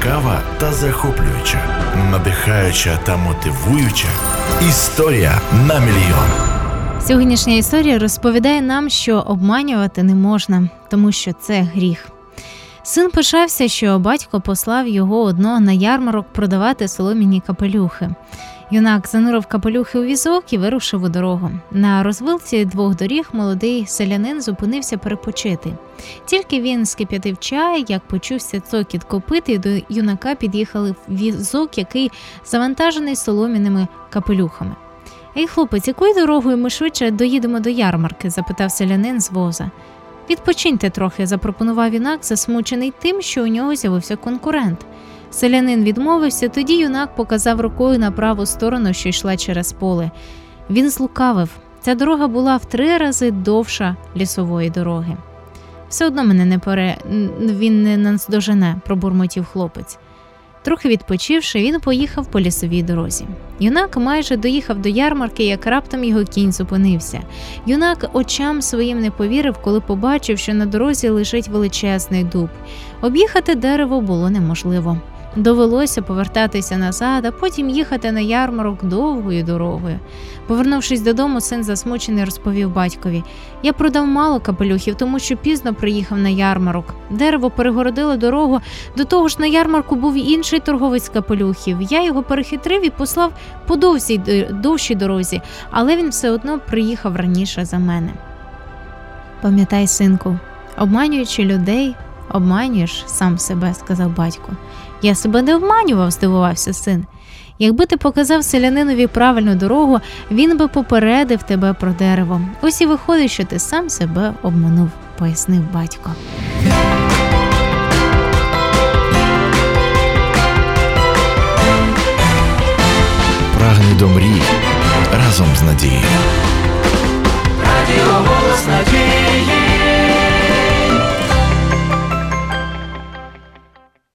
цікава та захоплююча, надихаюча та мотивуюча історія на мільйон. Сьогоднішня історія розповідає нам, що обманювати не можна, тому що це гріх. Син пишався, що батько послав його одного на ярмарок продавати солом'яні капелюхи. Юнак занурив капелюхи у візок і вирушив у дорогу. На розвилці двох доріг молодий селянин зупинився перепочити. Тільки він скип'ятив чай, як почувся цокіт копит, і до юнака під'їхали візок, який завантажений солом'яними капелюхами. «Ей, хлопець, якою дорогою ми швидше доїдемо до ярмарки?» – запитав селянин з воза. «Відпочиньте трохи», – запропонував юнак, засмучений тим, що у нього з'явився конкурент. Селянин відмовився, тоді юнак показав рукою на праву сторону, що йшла через поле. Він злукавив. Ця дорога була в 3 рази довша лісової дороги. «Все одно мене він не наздожене», – пробурмотів хлопець. Трохи відпочивши, він поїхав по лісовій дорозі. Юнак майже доїхав до ярмарки, як раптом його кінь зупинився. Юнак очам своїм не повірив, коли побачив, що на дорозі лежить величезний дуб. Об'їхати дерево було неможливо. Довелося повертатися назад, а потім їхати на ярмарок довгою дорогою. Повернувшись додому, син засмучений розповів батькові: «Я продав мало капелюхів, тому що пізно приїхав на ярмарок. Дерево перегородило дорогу, до того ж на ярмарку був інший торговець капелюхів. Я його перехитрив і послав по довшій дорозі, але він все одно приїхав раніше за мене». «Пам'ятай, синку, обманюючи людей, обманюєш сам себе», – сказав батько. «Я себе не обманював», – здивувався син. «Якби ти показав селянинові правильну дорогу, він би попередив тебе про дерево. Ось і виходить, що ти сам себе обманув», – пояснив батько. Прагни до мрії разом з надією. Радіо «Голос надії».